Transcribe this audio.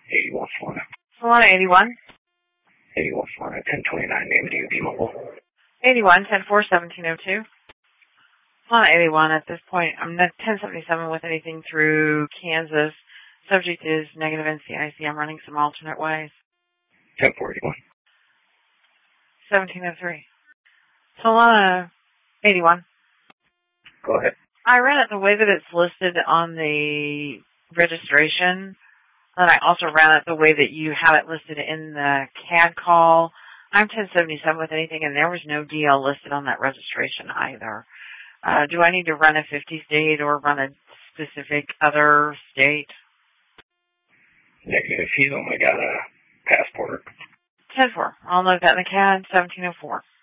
81 Florida. Solana 81. 81 Florida, 1029, name of DUP mobile. 81, 10-4, 1702. Solana 81, at this point, I'm at 1077 with anything through Kansas. Subject is negative NCIC. I'm running some alternate ways. 1041. 1703. Solana 81. Go ahead. I ran it the way that it's listed on the registration, and I also ran it the way that you have it listed in the CAD call. I'm 1077 with anything, and there was no DL listed on that registration either. Do I need to run a 50 state or run a specific other state? Negative. He's only got a passport. 10-4. I'll note that in the CAD. 1704.